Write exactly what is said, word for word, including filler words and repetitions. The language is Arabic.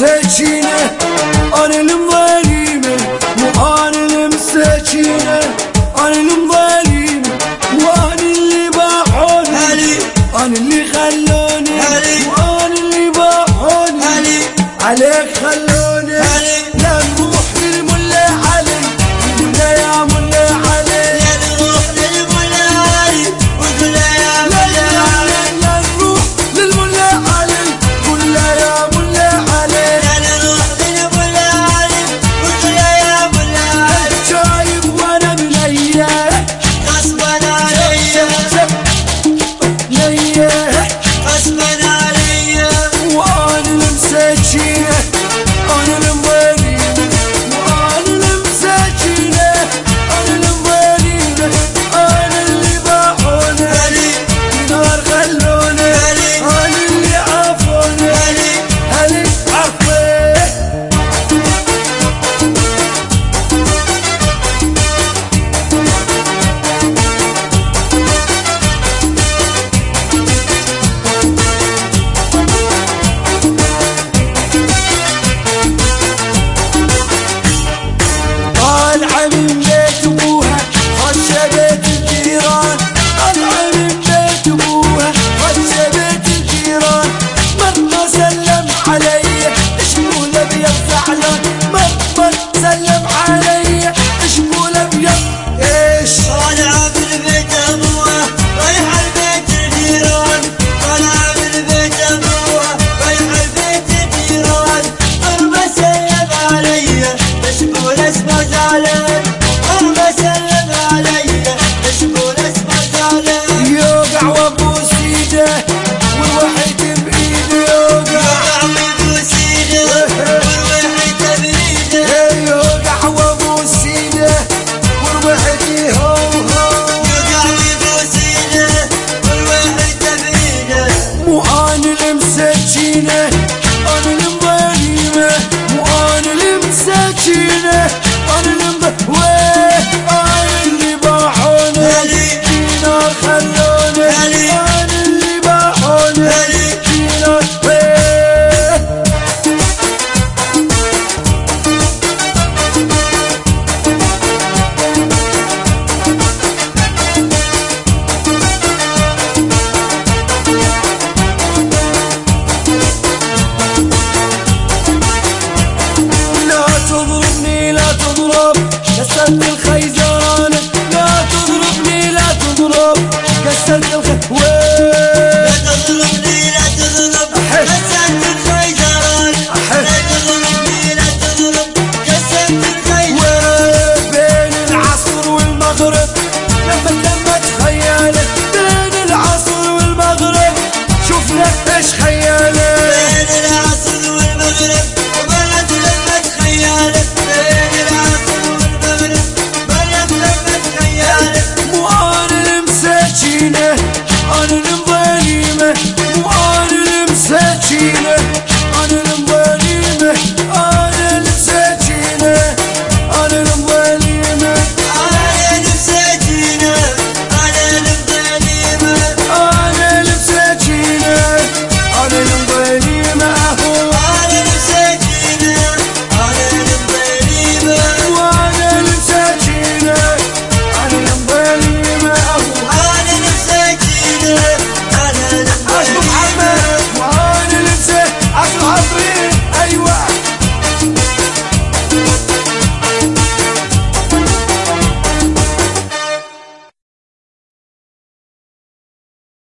المساكينة أنا المظالمة وأنا المساكينة أنا المظالمة وأنا اللي باعوني أنا اللي خلوني وأنا اللي باعوني عليك خلوني لا نروح للملا علي ولا يا ملا علي لا نروح للملا علي ولا يا ملا علي لا نروح للملا علي ولا يا ملا علي لا نروح للملا علي ولا يا ملا علي شايف وانا مليح غصبا عليا ليا غصبا عليا وانا المساكينة أنا المظالمة وأنا المساكينة أنا المظالمة أنا اللي باعوني نار خلوني أنا اللي عافوني هلي عفوي طالعة من بيت ابوها خش بيت الجيران طالعة من بيت ابوها خش بيت الجيران مرة سلم علي شمول ابيض زعلان